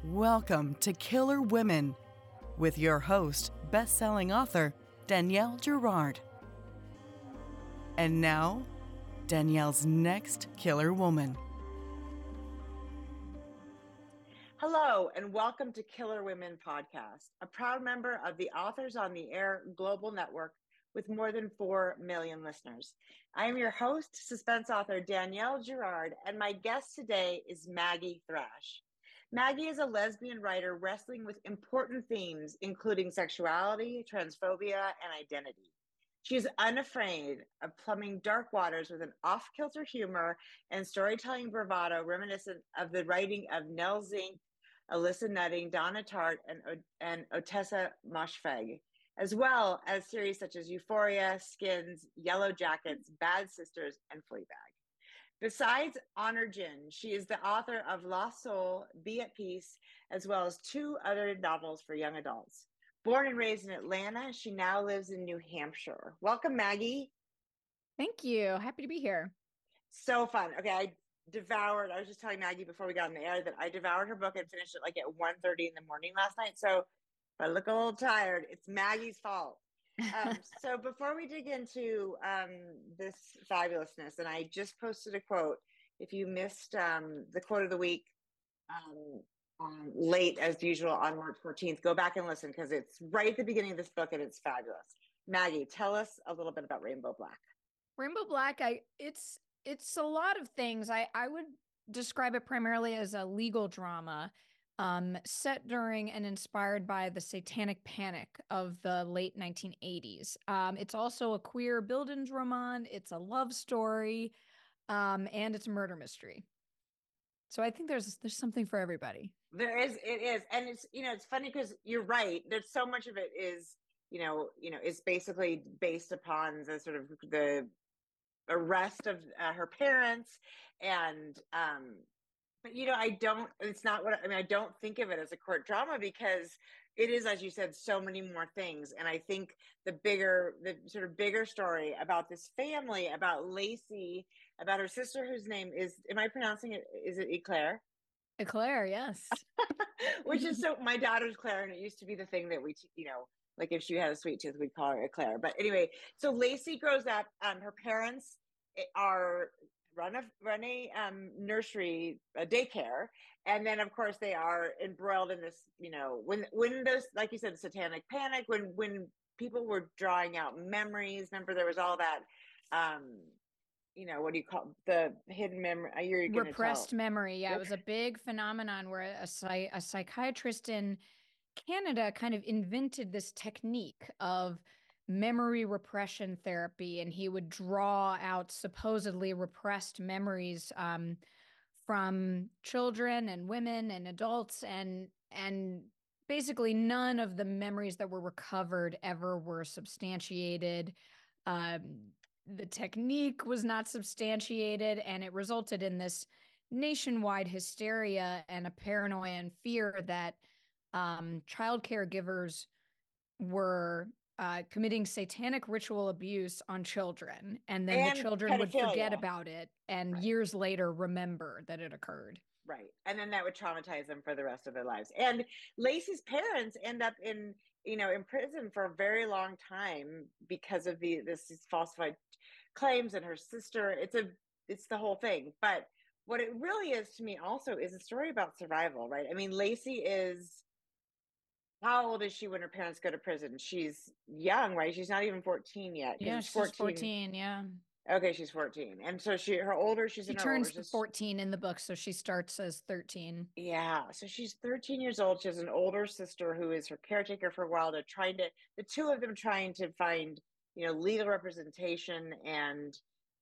Welcome to Killer Women with your host, best-selling author Danielle Girard. And now, Danielle's next killer woman. Hello, and welcome to Killer Women Podcast, a proud member of the Authors on the Air Global Network with more than 4 million listeners. I am your host, suspense author Danielle Girard, and my guest today is Maggie Thrash. Maggie is a lesbian writer wrestling with important themes, including sexuality, transphobia, and identity. She is unafraid of plumbing dark waters with an off-kilter humor and storytelling bravado reminiscent of the writing of Nell Zink, Alyssa Nutting, Donna Tartt, and Ottessa Moshfegh, as well as series such as Euphoria, Skins, Yellow Jackets, Bad Sisters, and Fleabag. Besides Honor Jinn, she is the author of Lost Soul, Be at Peace, as well as 2 other novels for young adults. Born and raised in Atlanta, she now lives in New Hampshire. Welcome, Maggie. Thank you. Happy to be here. So fun. Okay, I was just telling Maggie before we got on the air that I devoured her book and finished it like at 1:30 in the morning last night. So if I look a little tired, it's Maggie's fault. So before we dig into this fabulousness, and I just posted a quote. If you missed the quote of the week late as usual on March 14th, go back and listen because it's right at the beginning of this book and it's fabulous. Maggie, tell us a little bit about Rainbow Black. Rainbow Black, it's a lot of things. I would describe it primarily as a legal drama set during and inspired by the satanic panic of the late 1980s. It's also a queer Bildungsroman. It's a love story, and it's a murder mystery. So I think there's something for everybody. It is. And it's funny because you're right. There's so much of it is, is basically based upon the sort of the arrest of her parents. And, but I don't think of it as a court drama because it is, as you said, so many more things. And I think the sort of bigger story about this family, about Lacey, about her sister, whose name is, am I pronouncing it? Is it Eclair? Eclair, yes. Which is my daughter's Claire, and it used to be the thing that we, like if she had a sweet tooth, we'd call her Eclair. But anyway, so Lacey grows up. Her parents run a nursery, a daycare, and then of course they are embroiled in this. When those, like you said, satanic panic, when people were drawing out memories. Remember, there was all that. What do you call the hidden memory? Repressed memory. Yeah, it was a big phenomenon where a psychiatrist in Canada kind of invented this technique of memory repression therapy, and he would draw out supposedly repressed memories from children and women and adults, and basically none of the memories that were recovered ever were substantiated. The technique was not substantiated, and it resulted in this nationwide hysteria and a paranoia and fear that child caregivers were committing satanic ritual abuse on children, and then the children would forget about it and years later remember that it occurred. Right. And then that would traumatize them for the rest of their lives. And Lacey's parents end up in prison for a very long time because of this falsified claims, and her sister. It's the whole thing. But what it really is to me also is a story about survival, right? I mean, Lacey is, how old is she when her parents go to prison? She's young, right? She's not even 14 yet. Yeah, she's 14. Yeah. Okay, she's 14. And so she turns 14 in the book, so she starts as 13. Yeah, so she's 13 years old. She has an older sister who is her caretaker for a while. The two of them trying to find, legal representation. And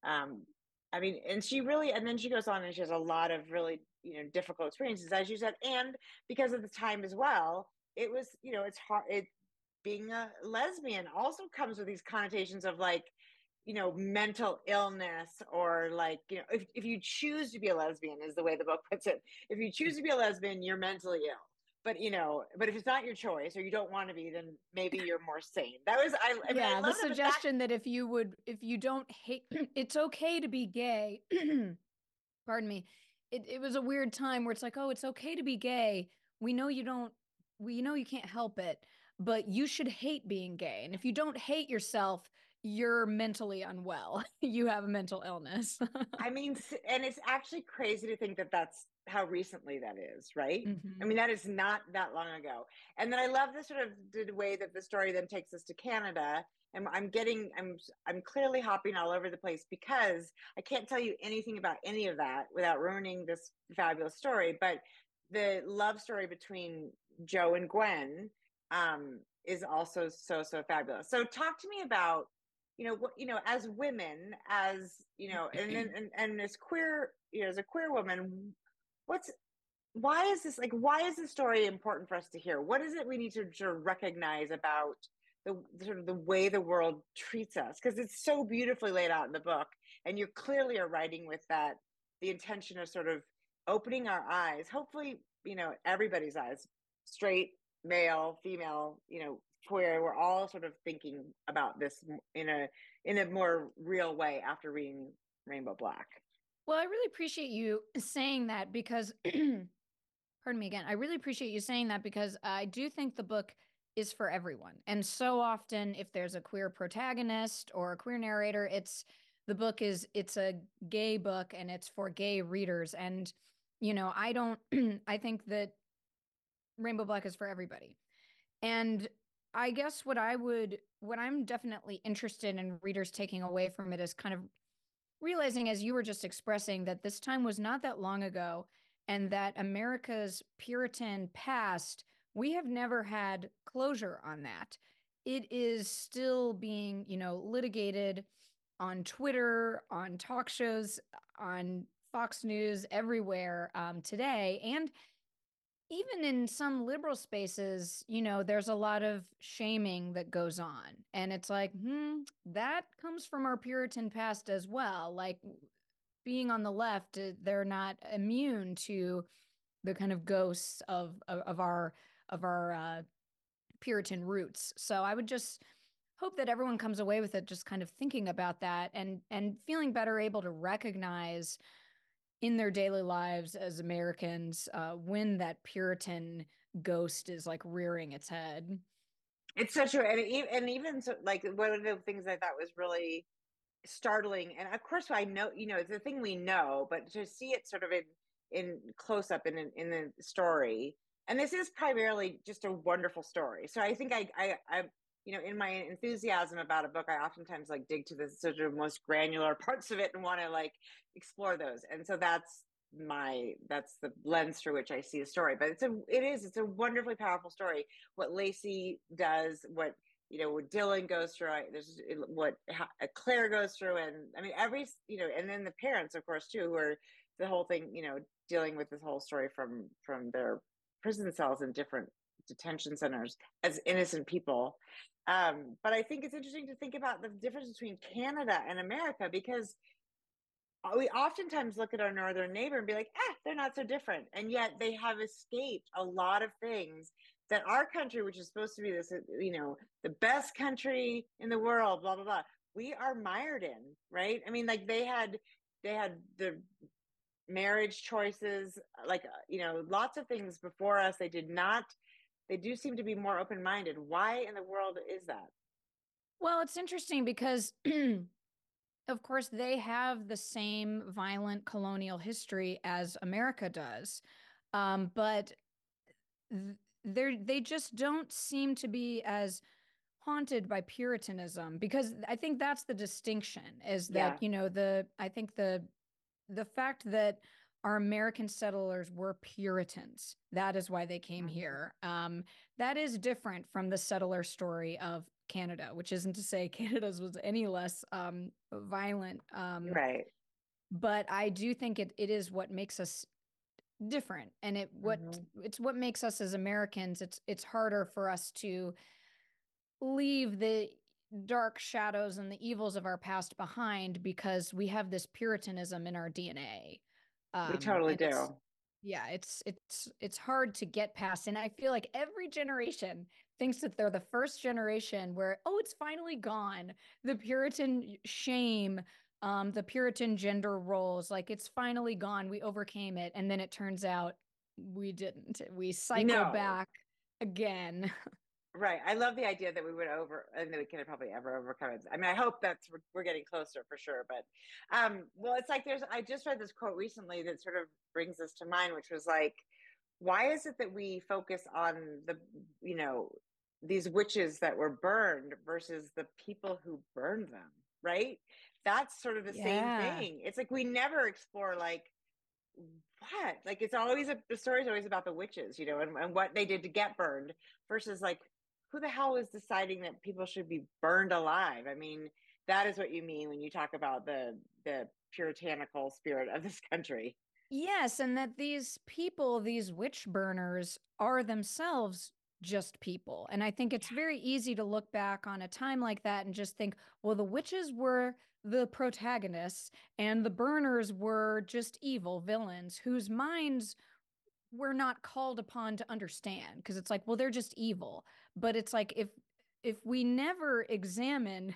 and then she goes on and she has a lot of really, difficult experiences, as you said. And because of the time as well, it was, it's hard. Being a lesbian also comes with these connotations of like, mental illness, or like, if you choose to be a lesbian, is the way the book puts it. If you choose to be a lesbian, you're mentally ill. But but if it's not your choice or you don't want to be, then maybe you're more sane. That was I the suggestion that if you don't hate, it's okay to be gay. Pardon me. It was a weird time where it's like, oh, it's okay to be gay we know you don't, we know you can't help it, but you should hate being gay. And if you don't hate yourself, you're mentally unwell. You have a mental illness. I mean, and it's actually crazy to think that that's how recently that is, right? I Mhm. mean, that is not that long ago. And then I love the sort of the way that the story then takes us to Canada. And I'm clearly hopping all over the place because I can't tell you anything about any of that without ruining this fabulous story. But the love story between Joe and Gwen is also so fabulous. So talk to me about as women, as and as queer, as a queer woman, what's why is this story important for us to hear? What is it we need to sort of recognize about the sort of the way the world treats us? Because it's so beautifully laid out in the book, and you clearly are writing with that the intention of sort of opening our eyes, hopefully, everybody's eyes, straight, male, female, queer, we're all sort of thinking about this in a more real way after reading Rainbow Black. Well, I really appreciate you saying that because, pardon me again, I really appreciate you saying that because I do think the book is for everyone. And so often, if there's a queer protagonist or a queer narrator, it's a gay book and it's for gay readers. And, I don't, I think that Rainbow Black is for everybody. And I guess what I'm definitely interested in readers taking away from it is kind of realizing, as you were just expressing, that this time was not that long ago and that America's Puritan past, we have never had closure on that. It is still being, litigated on Twitter, on talk shows, on Fox News, everywhere today. And even in some liberal spaces, there's a lot of shaming that goes on. And it's like, that comes from our Puritan past as well. Like being on the left, they're not immune to the kind of ghosts of our Puritan roots. So I would just hope that everyone comes away with it just kind of thinking about that and feeling better able to recognize in their daily lives as Americans when that Puritan ghost is like rearing its head. It's so true, and even so, like one of the things I thought was really startling, and of course I know, it's a thing we know, but to see it sort of in close up in the story, and this is primarily just a wonderful story. So I think I in my enthusiasm about a book, I oftentimes like dig to the sort of most granular parts of it and want to like explore those, and so that's the lens through which I see a story. But it's a wonderfully powerful story. What Lacey does, what Dylan goes through, there's what Claire goes through, and I mean and then the parents, of course, too, who are the whole thing, dealing with this whole story from their prison cells in different detention centers as innocent people. But I think it's interesting to think about the difference between Canada and America, because we oftentimes look at our northern neighbor and be like, they're not so different. And yet they have escaped a lot of things that our country, which is supposed to be this, the best country in the world, blah, blah, blah, we are mired in, right? I mean, like they had the marriage choices, like, lots of things before us. They do seem to be more open-minded. Why in the world is that? Well, it's interesting because of course, they have the same violent colonial history as America does, but they just don't seem to be as haunted by Puritanism, because I think that's the distinction. Is that Yeah. I think the fact that our American settlers were Puritans, that is why they came here. That is different from the settler story of Canada, which isn't to say Canada's was any less violent. Right. But I do think it is what makes us different, and it's what makes us as Americans. It's harder for us to leave the dark shadows and the evils of our past behind because we have this Puritanism in our DNA. We totally And do. it's hard to get past. And I feel like every generation thinks that they're the first generation where, oh, it's finally gone. The Puritan shame, the Puritan gender roles, like it's finally gone. We overcame it. And then it turns out we didn't. We cycle No. back again. Right. I love the idea that we would and that we can probably ever overcome it. I mean, I hope we're getting closer for sure. But, well, it's like I just read this quote recently that sort of brings this to mind, which was like, why is it that we focus on you know, these witches that were burned versus the people who burned them? Right. That's sort of the same Yeah. thing. It's like we never explore like, what? Like the story's always about the witches, you know, and what they did to get burned versus like who the hell is deciding that people should be burned alive? I mean, that is what you mean when you talk about the puritanical spirit of this country. Yes, and that these people, these witch burners, are themselves just people. And I think it's very easy to look back on a time like that and just think, well, the witches were the protagonists and the burners were just evil villains whose minds we're not called upon to understand. Because it's like, well, they're just evil. But it's like if we never examine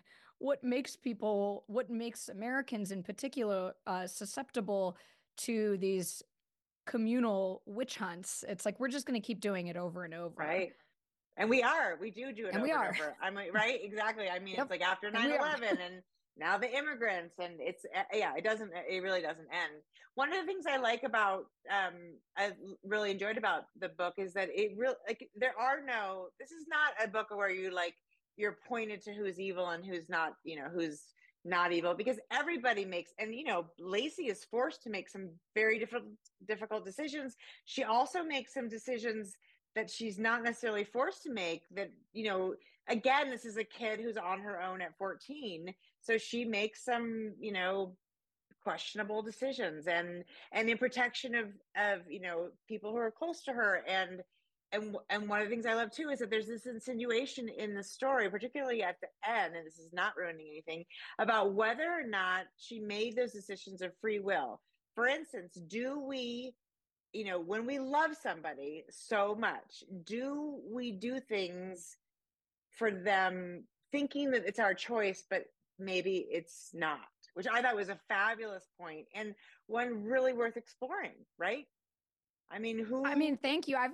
what makes Americans in particular susceptible to these communal witch hunts, it's like we're just going to keep doing it over and over. Right. And we do it And we over and are. over. I mean, right. Exactly. I mean, it's Yep. like after And nine we are. 11, and now the immigrants, and yeah, it really doesn't end. One of the things I like about, I really enjoyed about the book is that it really, like, this is not a book where you're pointed to who's evil and who's not, you know, who's not evil, because everybody makes, and, you know, Lacey is forced to make some very difficult decisions. She also makes some decisions that she's not necessarily forced to make, that, you know, again, this is a kid who's on her own at 14, so she makes some, you know, questionable decisions, and in protection of, you know, people who are close to her. And one of the things I love too is that there's this insinuation in the story, particularly at the end, and this is not ruining anything, about whether or not she made those decisions of free will. For instance, do we, you know, when we love somebody so much, do we do things for them thinking that it's our choice, but maybe it's not? Which I thought was a fabulous point, and one really worth exploring, right? I mean, I who? mean, thank you.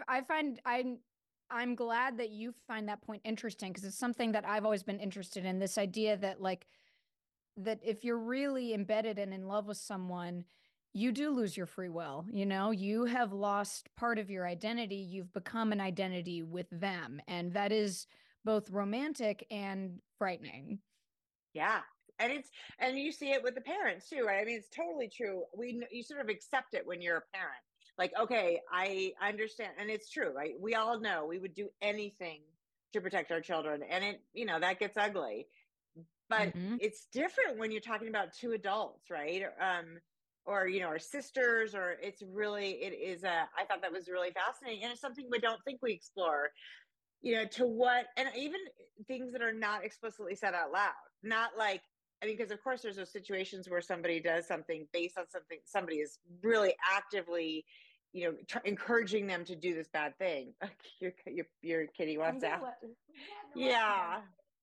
I'm glad that you find that point interesting because it's something that I've always been interested in, this idea that like that if you're really embedded and in love with someone, you do lose your free will. You know, you have lost part of your identity. You've become an identity with them. And that is both romantic and frightening. Yeah. And you see it with the parents too, right? I mean, it's totally true. You sort of accept it when you're a parent. Like, okay, I understand. And it's true, right? We all know we would do anything to protect our children. And it, you know, that gets ugly. But Hmm. it's different when you're talking about two adults, right? Or, you know, or sisters, or it is I thought that was really fascinating. And it's something we don't think we explore, you know, to what, and even things that are not explicitly said out loud. Not like, I mean, because of course there's those situations where somebody does something based on something, somebody is really actively, you know, encouraging them to do this bad thing. Your kitty I'm wants gonna out. let Yeah,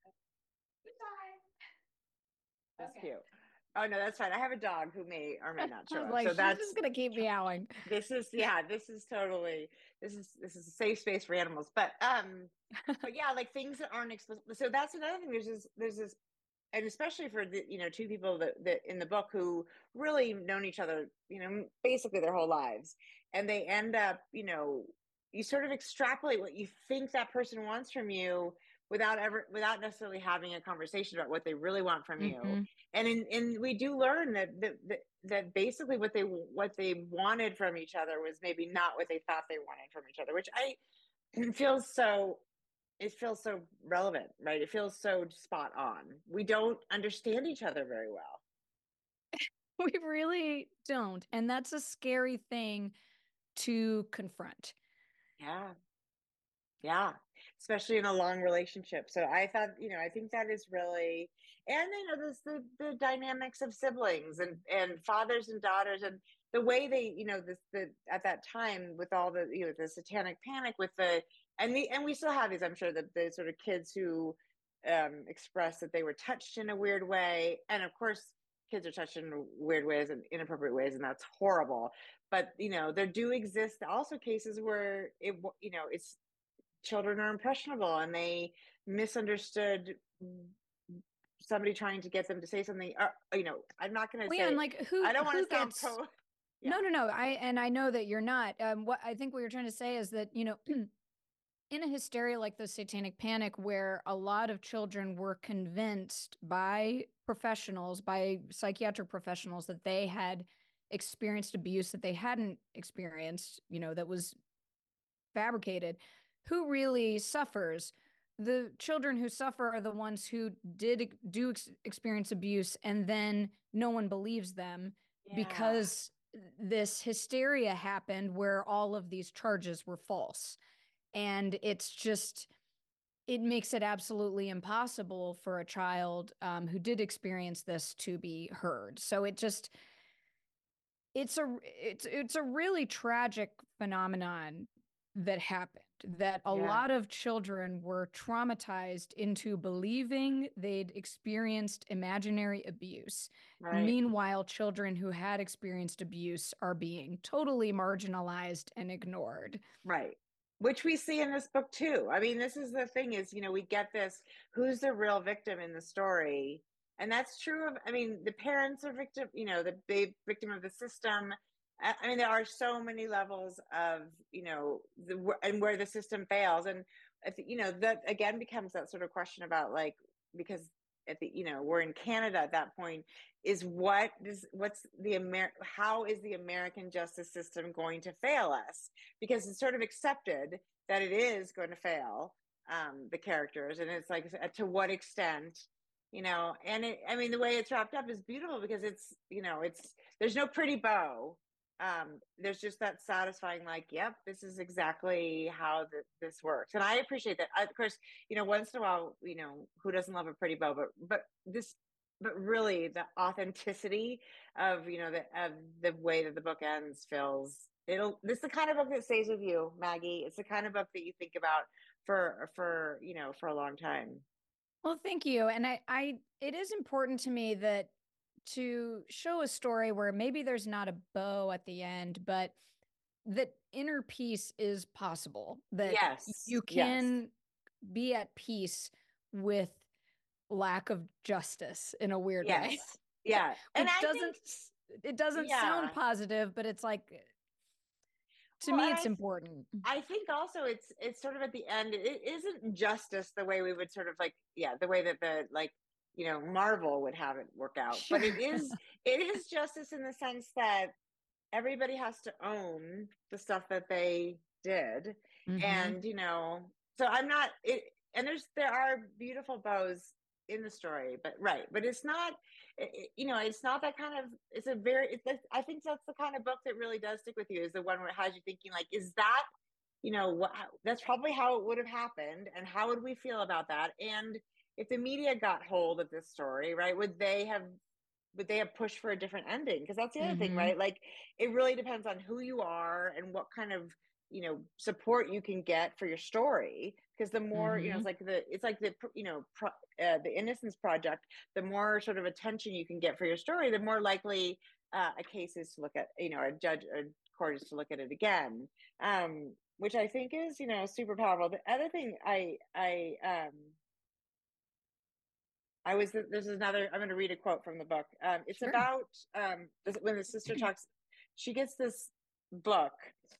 that's Okay. cute. Oh no, that's fine. I have a dog who may or may not I show was up. like, So she's just gonna keep meowing. this is totally, this is a safe space for animals. But yeah, like things that aren't explicit. So that's another thing. There's this, and especially for the, you know, two people that in the book who really known each other, you know, basically their whole lives, and they end up, you know, you sort of extrapolate what you think that person wants from you without necessarily having a conversation about what they really want from you. Hmm. And we do learn that basically what they wanted from each other was maybe not what they thought they wanted from each other, which I it feels so it feels so relevant, right? It feels so spot on. We don't understand each other very well. We really don't. And that's a scary thing to confront. Yeah. Yeah. Especially in a long relationship. So I thought, you know, I think that is really, and you know, there's the dynamics of siblings and fathers and daughters, and the way they, you know, at that time with all the, you know, the satanic panic with and we still have these, I'm sure, the sort of kids who express that they were touched in a weird way. And of course, kids are touched in weird ways and inappropriate ways, and that's horrible. But there do exist also cases where it's children are impressionable and they misunderstood somebody trying to get them to say something. I'm not going to say. And like who I don't want to sound gets pro. Yeah. No. I know that you're not. What I think what you're trying to say is that in a hysteria like the Satanic Panic, where a lot of children were convinced by professionals, by psychiatric professionals, that they had experienced abuse that they hadn't experienced, that was fabricated. Who really suffers? The children who suffer are the ones who do experience abuse, and then no one believes them because this hysteria happened where all of these charges were false. And it makes it absolutely impossible for a child who did experience this to be heard. So it's a really tragic phenomenon that happened, that a lot of children were traumatized into believing they'd experienced imaginary abuse. Right. Meanwhile, children who had experienced abuse are being totally marginalized and ignored. Right. Which we see in this book too. I mean, this is the thing is, we get this, who's the real victim in the story? And that's true of, the parents are victim, the victim of the system. I mean, there are so many levels of, and where the system fails. And, that again becomes that sort of question about because we're in Canada at that point, how is the American justice system going to fail us? Because it's sort of accepted that it is going to fail the characters. And it's like, to what extent, and the way it's wrapped up is beautiful because it's there's no pretty bow. There's just that satisfying, yep, this is exactly how this works. And I appreciate that. Of course, once in a while, who doesn't love a pretty bow, but really the authenticity of, the way that the book ends this is the kind of book that stays with you, Maggie. It's the kind of book that you think about for a long time. Well, thank you. And it is important to me that to show a story where maybe there's not a bow at the end, but that inner peace is possible, that you can be at peace with lack of justice in a weird way. Yeah. And it doesn't sound positive, but it's like, to me, it's important. I think also it's sort of at the end, it isn't justice the way we would sort of the way that the Marvel would have it work out. Sure. But it is justice in the sense that everybody has to own the stuff that they did. Mm-hmm. And, so I'm not, and there are beautiful bows in the story, but it's not, it's not that kind of, I think that's the kind of book that really does stick with you, is the one where it has you thinking is that, that's probably how it would have happened. And how would we feel about that? And if the media got hold of this story, right, would they have pushed for a different ending? Because that's the other thing, right? It really depends on who you are and what kind of support you can get for your story. Because the more it's like the Innocence Project, the more sort of attention you can get for your story, the more likely a case is to look at, a judge or court is to look at it again, which I think is super powerful. The other thing there's another, I'm going to read a quote from the book. It's about when the sister talks, she gets this book.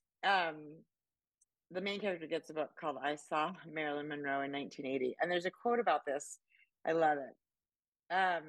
The main character gets a book called I Saw Marilyn Monroe in 1980. And there's a quote about this. I love it. I'm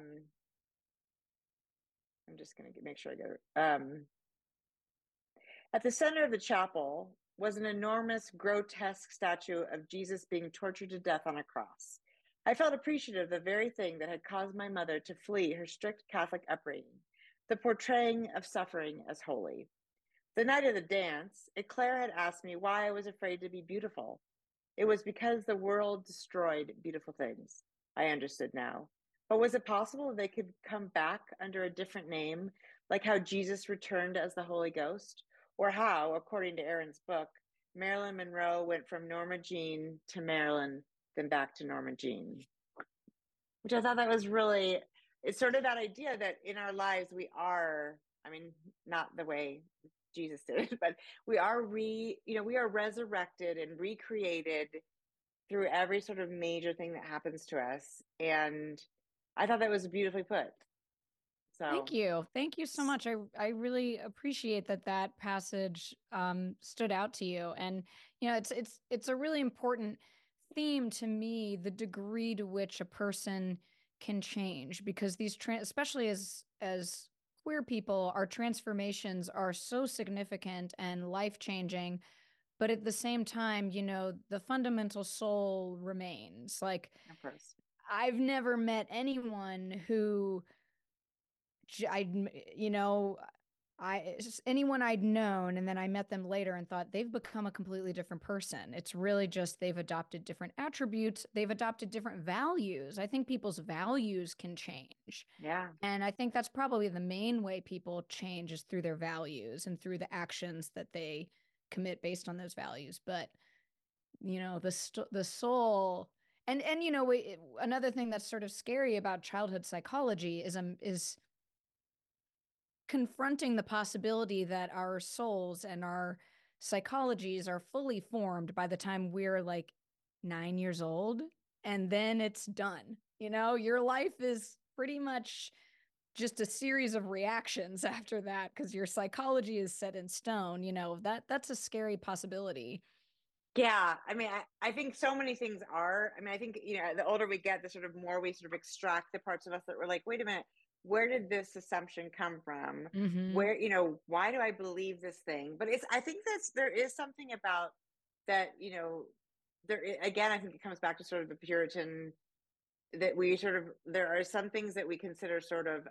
just going to make sure I get it. At the center of the chapel was an enormous, grotesque statue of Jesus being tortured to death on a cross. I felt appreciative of the very thing that had caused my mother to flee her strict Catholic upbringing, the portraying of suffering as holy. The night of the dance, Eclair had asked me why I was afraid to be beautiful. It was because the world destroyed beautiful things. I understood now. But was it possible they could come back under a different name, like how Jesus returned as the Holy Ghost? Or how, according to Erin's book, Marilyn Monroe went from Norma Jean to Marilyn, then back to Norma Jean, which I thought that was really, it's sort of that idea that in our lives we are, I mean, not the way Jesus did, but we are we are resurrected and recreated through every sort of major thing that happens to us. And I thought that was beautifully put. Thank So, you. Thank you so much. I really appreciate that passage stood out to you. And it's a really important theme to me, the degree to which a person can change, because especially as queer people, our transformations are so significant and life-changing, but at the same time, the fundamental soul remains. Like, of course. I've never met anyone who I, you know, anyone I'd known, and then I met them later and thought they've become a completely different person. It's really just they've adopted different attributes, they've adopted different values. I think people's values can change. Yeah. And I think that's probably the main way people change is through their values and through the actions that they commit based on those values. But, the soul. And another thing that's sort of scary about childhood psychology is confronting the possibility that our souls and our psychologies are fully formed by the time we're like 9 years old, and then it's done. Your life is pretty much just a series of reactions after that because your psychology is set in stone. That's a scary possibility. Yeah. I mean, I think so many things are. I mean, I think, the older we get, the sort of more we sort of extract the parts of us that we're like, wait a minute, where did this assumption come from? Mm-hmm. Where, why do I believe this thing? But I think there is something about that, again, I think it comes back to sort of the Puritan that there are some things that we consider sort of,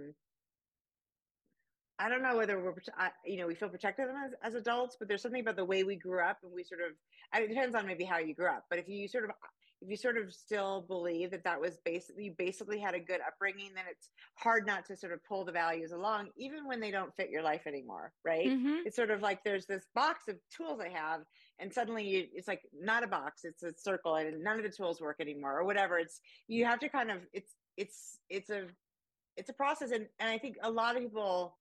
I don't know whether we feel protected of them as adults, but there's something about the way we grew up, and we sort of, it depends on maybe how you grew up. But if you sort of still believe that was you basically had a good upbringing, then it's hard not to sort of pull the values along, even when they don't fit your life anymore, right? Mm-hmm. It's sort of like there's this box of tools I have, and suddenly it's like not a box, it's a circle, and none of the tools work anymore, or whatever. You have to kind of, it's a process, and I think a lot of people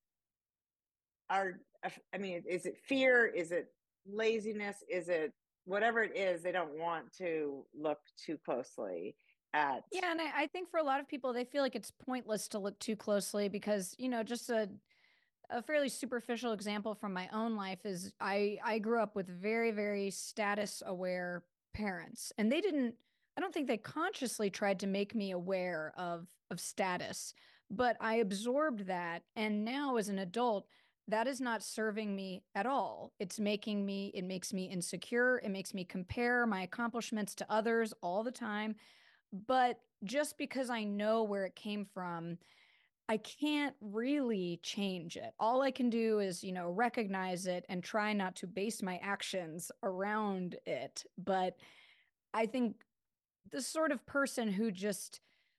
I mean, is it fear? Is it laziness? Is it whatever it is? They don't want to look too closely at. Yeah, and I think for a lot of people, they feel like it's pointless to look too closely because, just a fairly superficial example from my own life is I grew up with very, very status aware parents, and I don't think they consciously tried to make me aware of status, but I absorbed that. And now as an adult, that is not serving me at all. It makes me insecure. It makes me compare my accomplishments to others all the time. But just because I know where it came from, I can't really change it. All I can do is, recognize it and try not to base my actions around it. But I think the sort of person who just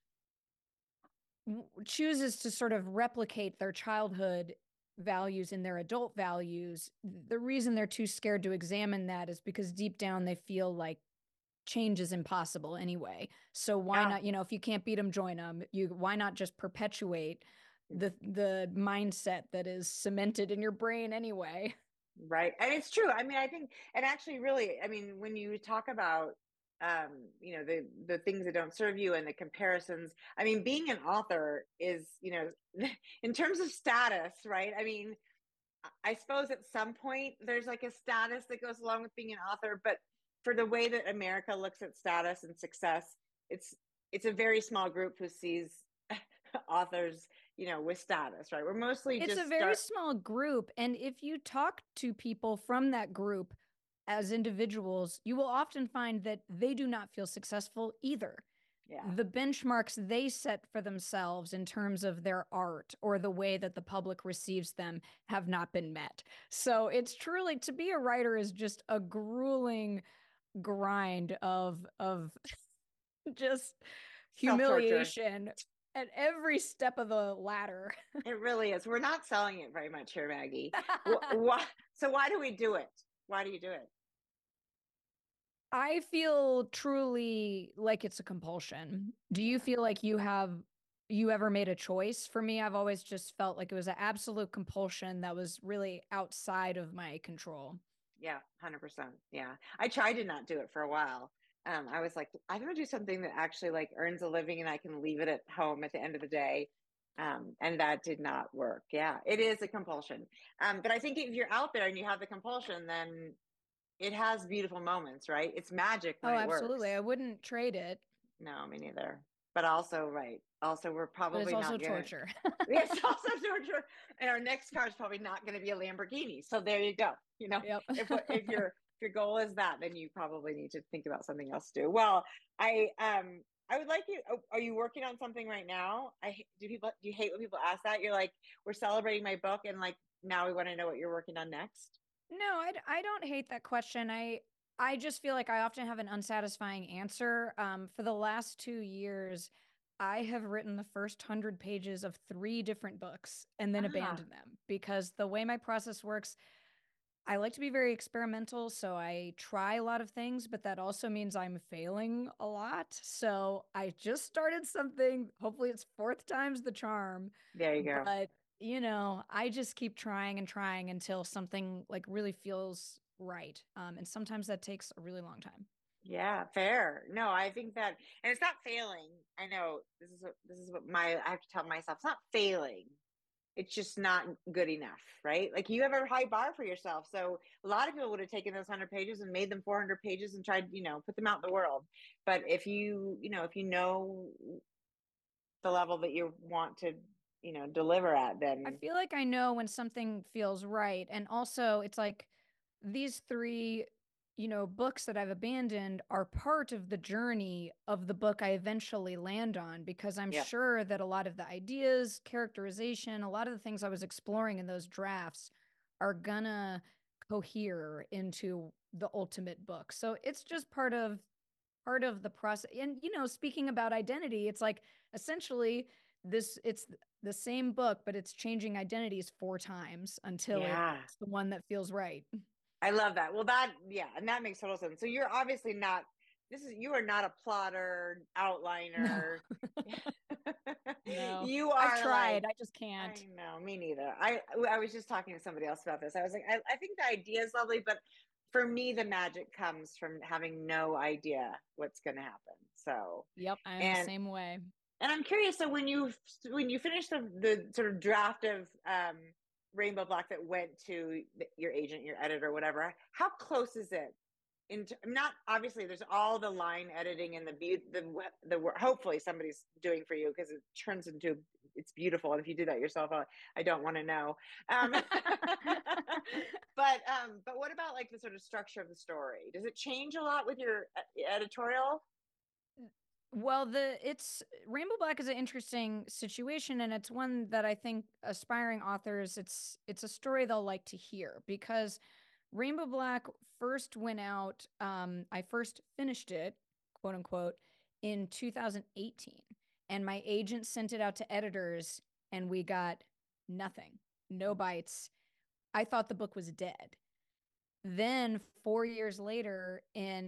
chooses to sort of replicate their childhood values in their adult values, the reason they're too scared to examine that is because deep down they feel like change is impossible anyway. So why not, if you can't beat them, join them. Why not just perpetuate the mindset that is cemented in your brain anyway? Right. And it's true. I mean, I think, and actually really, I mean, when you talk about, the things that don't serve you and the comparisons, I mean, being an author is, in terms of status, right? I mean, I suppose at some point there's like a status that goes along with being an author, but for the way that America looks at status and success, it's a very small group who sees authors, with status, right? We're mostly It's a just very small group. And if you talk to people from that group as individuals, you will often find that they do not feel successful either. yeah. The benchmarks they set for themselves in terms of their art or the way that the public receives them have not been met. So it's truly, to be a writer is just a grueling grind of just Self-torture. humiliation at every step of the ladder. It really is. We're not selling it very much here, Maggie. So why do we do it? Why do you do it? I feel truly like it's a compulsion. Do you feel like you have, you ever made a choice. For me, I've always just felt like it was an absolute compulsion that was really outside of my control. Yeah, 100%. Yeah. I tried to not do it for a while. I was like, I'm gonna do something that actually like earns a living and I can leave it at home at the end of the day. And that did not work. Yeah, it is a compulsion. But I think if you're out there and you have the compulsion, then it has beautiful moments, right? It's magic when Oh, it works. absolutely. I wouldn't trade it, No, me neither. But also, right. Also, we're but it's probably also not gonna. torture. It's also torture, and our next car is probably not going to be a Lamborghini. So there you go. Yep. If your goal is that, then you probably need to think about something else to do. Well, I would like you. Are you working on something right now? Do you hate when people ask that? You're like, we're celebrating my book, and like now we want to know what you're working on next. No, I don't hate that question. I just feel like I often have an unsatisfying answer. For the last 2 years, I have written the first 100 pages of 3 different books and then Ah, abandoned them because the way my process works, I like to be very experimental, so I try a lot of things, but that also means I'm failing a lot. So I just started something. Hopefully, it's fourth time's the charm, there you go. but I just keep trying and trying until something like really feels right. And sometimes that takes a really long time. Yeah, fair. No, I think that, and it's not failing. I know this is what I have to tell myself. It's not failing. It's just not good enough, right? Like you have a high bar for yourself. So a lot of people would have taken those 100 pages and made them 400 pages and tried, put them out in the world. But if you know the level that you want to, deliver at, I then feel like I know when something feels right. And also, it's like these 3, books that I've abandoned are part of the journey of the book I eventually land on because I'm yeah, sure that a lot of the ideas, characterization, a lot of the things I was exploring in those drafts are gonna cohere into the ultimate book. So it's just part of the process. And speaking about identity, it's like essentially it's the same book, but it's changing identities 4 times until yeah. it's the one that feels right. I love that. Well, yeah, and that makes total sense. So you're obviously not. You are not a plotter, No, outliner. no. You I've are like, tried. I just can't. I know, me neither. I was just talking to somebody else about this. I was like, I think the idea is lovely, but for me, the magic comes from having no idea what's going to happen. So, Yep, I'm the and same way. I'm curious. So when you finish the sort of draft of Rainbow Black that went to your agent, your editor, whatever, how close is it? Not obviously, there's all the line editing and the work. Hopefully, somebody's doing for you because it turns into it's beautiful. And if you do that yourself, I don't want to know. Um, but what about like the sort of structure of the story? Does it change a lot with your editorial? Well, it's Rainbow Black is an interesting situation, and it's one that I think aspiring authors it's a story they'll like to hear because Rainbow Black first went out. I first finished it, quote unquote, in 2018, and my agent sent it out to editors, and we got nothing, no bites. I thought the book was dead. Then 4 years later,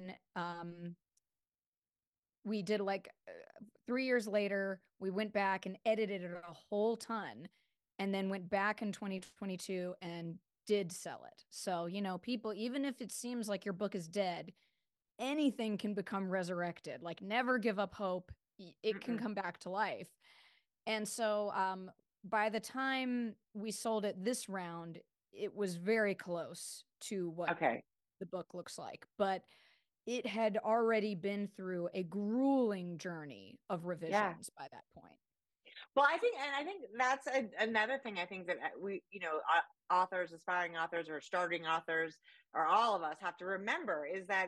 we did like 3 years later, we went back and edited it a whole ton, and then went back in 2022 and did sell it. So, people, even if it seems like your book is dead, anything can become resurrected. Like, never give up hope. It can Mm-mm. come back to life. And so, by the time we sold it this round, it was very close to what Okay. the book looks like. But it had already been through a grueling journey of Yeah. revisions by that point. Well, I think that's another thing. I think that authors, aspiring authors, or starting authors, or all of us have to remember is that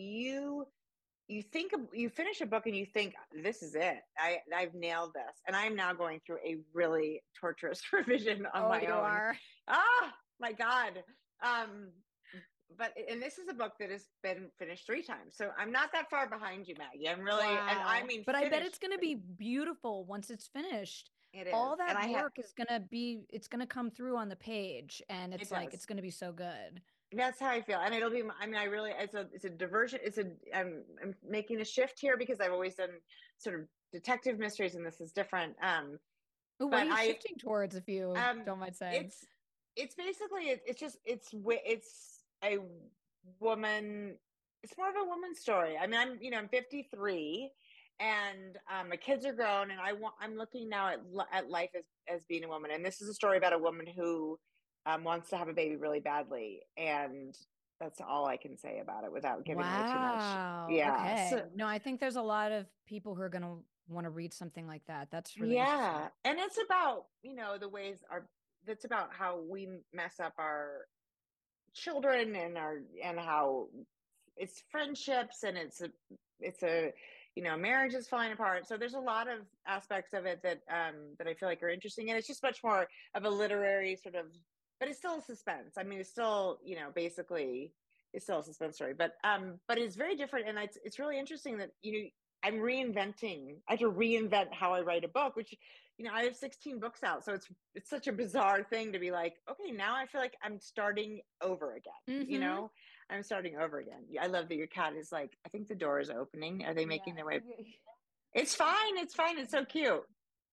you finish a book and you think this is it. I've nailed this, and I'm now going through a really torturous revision on Oh, my you own. are. Ah, my God. Um, and this is a book that has been finished 3 times, so I'm not that far behind you, Maggie. I'm really, and I Wow. mean But I bet it's finished. going to be beautiful once it's finished. It is, All and that I have work is going to be, it's going to come through on the page, and it it's like, does. it's going to be so good. That's how I feel, and it'll be. I mean, I really, it's a diversion. I'm making a shift here because I've always done sort of detective mysteries, and this is different. Ooh, what But are you shifting towards, if you don't mind saying? it's basically it's a woman. It's more of a woman's story. I mean, I'm 53, and my kids are grown, and I'm looking now at life as being a woman. And this is a story about a woman who wants to have a baby really badly, and that's all I can say about it without giving away too much. Wow. Yeah. Okay. So No, I think there's a lot of people who are going to want to read something like that. That's really interesting. yeah, and it's about the ways our that's about how we mess up our children and how it's friendships, and it's a marriage is falling apart. So there's a lot of aspects of it that I feel like are interesting, and it's just much more of a literary sort of, but it's still a suspense. I mean, it's still basically it's still a suspense story, but it's very different, and it's really interesting that I'm reinventing. I have to reinvent how I write a book, which I have 16 books out, so it's such a bizarre thing to be like, okay, now I feel like I'm starting over again. Mm-hmm. I'm starting over again. I love that your cat is like, I think the door is opening. Are they making Yeah. their way? It's fine. It's fine. It's so cute.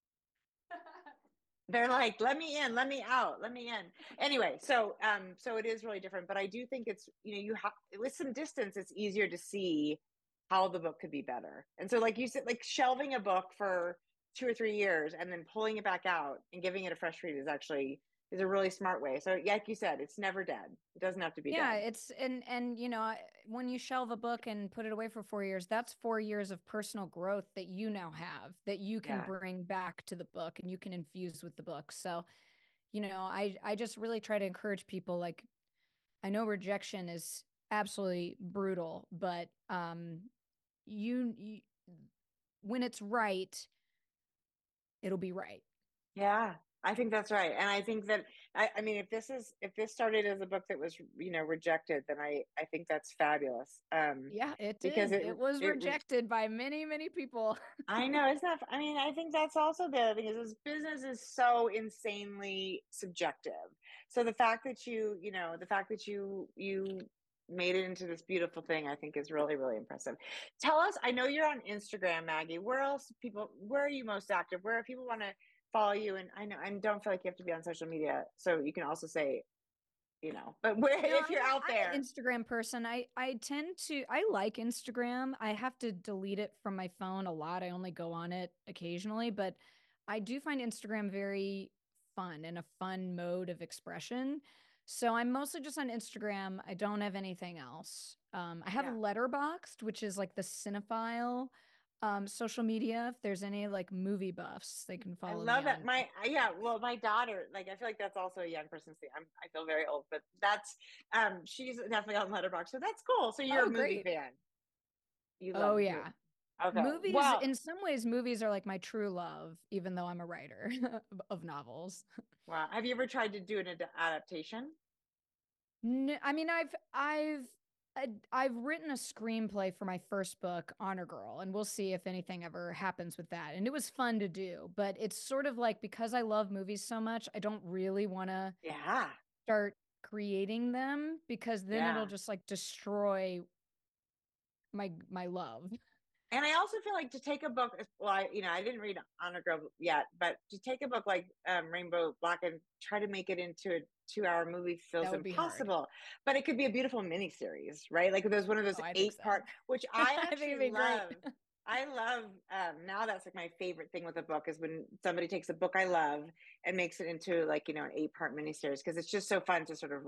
They're like, let me in, let me out, let me in. Anyway, so it is really different, but I do think it's you have, with some distance, it's easier to see how the book could be better. And so, like you said, like shelving a book for 2 or 3 years and then pulling it back out and giving it a fresh read is a really smart way. So like you said, it's never dead. It doesn't have to be Yeah, dead. it's and when you shelve a book and put it away for 4 years, that's 4 years of personal growth that you now have that you can Yeah. bring back to the book and you can infuse with the book. So, I just really try to encourage people, like, I know rejection is absolutely brutal, but you when it's right, it'll be right. Yeah, I think that's right. And I think that I mean, if this started as a book that was, rejected, then I think that's fabulous. Yeah, it Because did. It was rejected by many, many people. I know it's not, I mean, I think that's also the other thing is this business is so insanely subjective. So the fact that you made it into this beautiful thing, I think is really, really impressive. Tell us, I know you're on Instagram, Maggie. Where are you most active? Where if people want to follow you, and I know I don't feel like you have to be on social media, so you can also say, but where No, if you're out I'm an there. Instagram person. I like Instagram. I have to delete it from my phone a lot. I only go on it occasionally, but I do find Instagram very fun and a fun mode of expression. So I'm mostly just on Instagram. I don't have anything else. I have Yeah. Letterboxd, which is like the cinephile social media. If there's any like movie buffs, they can I follow me love that. on My yeah, Letterboxd. well, my daughter, like I feel like that's also a young person's thing. I feel very old, but that's she's definitely on Letterboxd. So that's cool. So you're a Oh, movie great. fan. You Oh, love movie. yeah. Okay. Movies, Well, in some ways, movies are like my true love, even though I'm a writer of novels. wow. Have you ever tried to do an adaptation? I mean, I've written a screenplay for my first book, Honor Girl, and we'll see if anything ever happens with that. And it was fun to do, but it's sort of like, because I love movies so much, I don't really want to Yeah. start creating them, because then it'll Yeah. just like destroy my love. And I also feel like to take a book, well, I didn't read Honor Girl yet, but to take a book like Rainbow Black and try to make it into a 2 hour movie feels That would be hard. impossible. But it could be a beautiful miniseries, right? Like there's one of those Oh, I think 8 part, so. which I I think actually it'd be great. love. I love now that's like my favorite thing with a book is when somebody takes a book I love and makes it into like an 8 part miniseries, because it's just so fun to sort of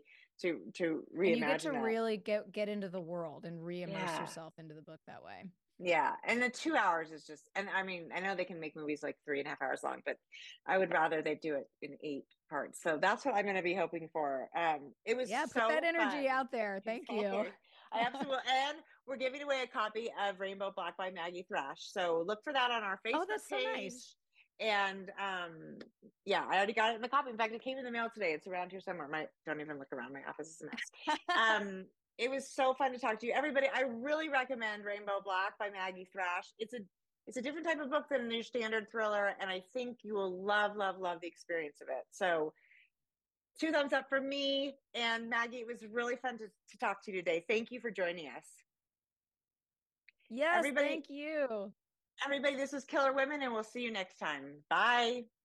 to And you get to reimagine that. really get into the world and re-immerse Yeah. yourself into the book that way. Yeah, and the 2 hours is just, and I mean, I know they can make movies like 3.5 hours long, but I would rather they do it in 8 parts. So that's what I'm going to be hoping for. It was Yeah, put that so fun. energy out there. Thank you. Okay, I absolutely, and we're giving away a copy of Rainbow Black by Maggie Thrash. So look for that on our Oh, Facebook that's so page. nice. And yeah, I already got it in the copy. In fact, it came in the mail today. It's around here somewhere. Don't even look around. My office is a mess. It was so fun to talk to you, everybody. I really recommend Rainbow Black by Maggie Thrash. It's a different type of book than your standard thriller, and I think you will love, love, love the experience of it. So 2 thumbs up for me. And Maggie, it was really fun to talk to you today. Thank you for joining us. Yes, Everybody, thank you. Everybody, this was Killer Women, and we'll see you next time. Bye.